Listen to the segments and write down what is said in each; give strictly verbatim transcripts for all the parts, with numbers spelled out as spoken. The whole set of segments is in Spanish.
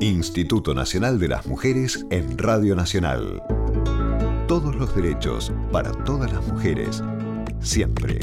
Instituto Nacional de las Mujeres en Radio Nacional. Todos los derechos para todas las mujeres, siempre.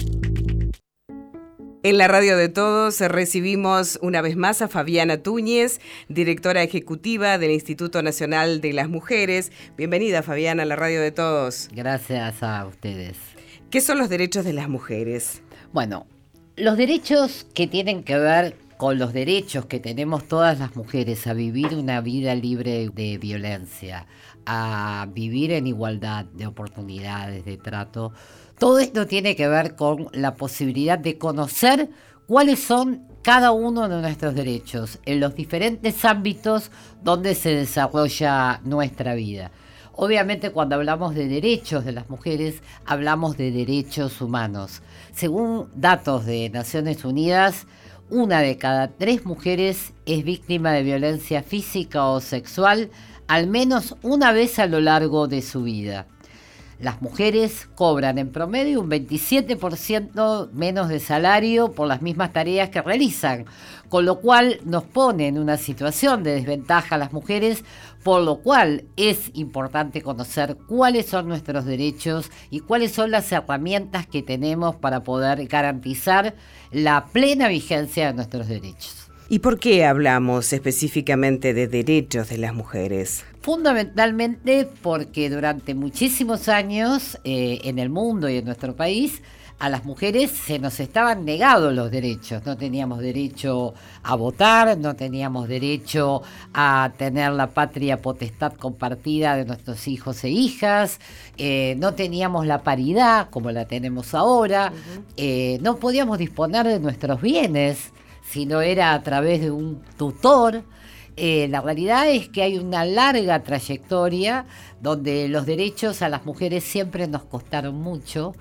En la radio de todos recibimos una vez más a Fabiana Túñez, directora ejecutiva del Instituto Nacional de las Mujeres. Bienvenida, Fabiana, a la radio de todos. Gracias a ustedes. ¿Qué son los derechos de las mujeres? Bueno, los derechos que tienen que ver con los derechos que tenemos todas las mujeres a vivir una vida libre de violencia, a vivir en igualdad de oportunidades, de trato. Todo esto tiene que ver con la posibilidad de conocer cuáles son cada uno de nuestros derechos en los diferentes ámbitos donde se desarrolla nuestra vida. Obviamente, cuando hablamos de derechos de las mujeres, hablamos de derechos humanos. Según datos de Naciones Unidas, una de cada tres mujeres es víctima de violencia física o sexual al menos una vez a lo largo de su vida. Las mujeres cobran en promedio un veintisiete por ciento menos de salario por las mismas tareas que realizan, con lo cual nos pone en una situación de desventaja a las mujeres, por lo cual es importante conocer cuáles son nuestros derechos y cuáles son las herramientas que tenemos para poder garantizar la plena vigencia de nuestros derechos. ¿Y por qué hablamos específicamente de derechos de las mujeres? Fundamentalmente porque durante muchísimos años eh, en el mundo y en nuestro país a las mujeres se nos estaban negados los derechos. No teníamos derecho a votar, no teníamos derecho a tener la patria potestad compartida de nuestros hijos e hijas, eh, no teníamos la paridad como la tenemos ahora, uh-huh. eh, no podíamos disponer de nuestros bienes si no era a través de un tutor. Eh, la realidad es que hay una larga trayectoria donde los derechos a las mujeres siempre nos costaron mucho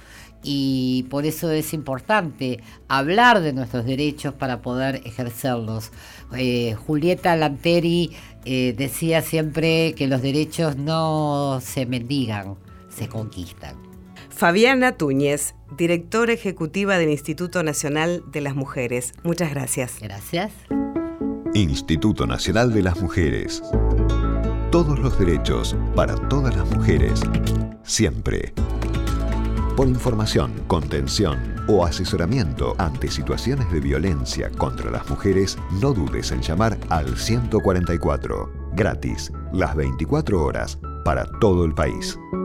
y por eso es importante hablar de nuestros derechos para poder ejercerlos. Eh, Julieta Lanteri eh, decía siempre que los derechos no se mendigan, se conquistan. Fabiana Túñez, directora ejecutiva del Instituto Nacional de las Mujeres. Muchas gracias. Gracias. Instituto Nacional de las Mujeres. Todos los derechos para todas las mujeres, siempre. Por información, contención o asesoramiento ante situaciones de violencia contra las mujeres, no dudes en llamar al ciento cuarenta y cuatro. Gratis, las veinticuatro horas, para todo el país.